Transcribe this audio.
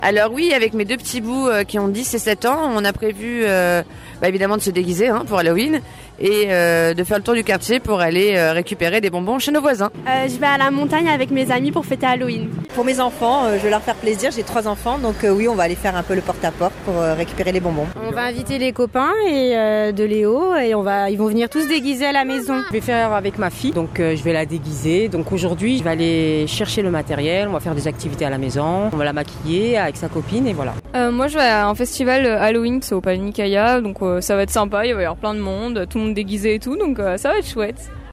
Alors oui, avec mes deux petits bouts qui ont 10 et 7 ans, on a prévu évidemment de se déguiser pour Halloween et de faire le tour du quartier pour aller récupérer des bonbons chez nos voisins. Je vais à la montagne avec mes amis pour fêter Halloween. Pour mes enfants, je vais leur faire plaisir, j'ai 3 enfants, donc oui, on va aller faire un peu le porte-à-porte pour récupérer les bonbons. On va inviter les copains et de Léo et ils vont venir tous déguisés à la maison. Je vais faire avec ma fille, donc je vais la déguiser. Donc aujourd'hui, je vais aller chercher le matériel, on va faire des activités à la maison, on va la maquiller avec sa copine et voilà. Moi je vais à un festival Halloween, c'est au Palais Nicaïa, donc ça va être sympa, il va y avoir plein de monde, tout le monde déguisé et tout, donc ça va être chouette.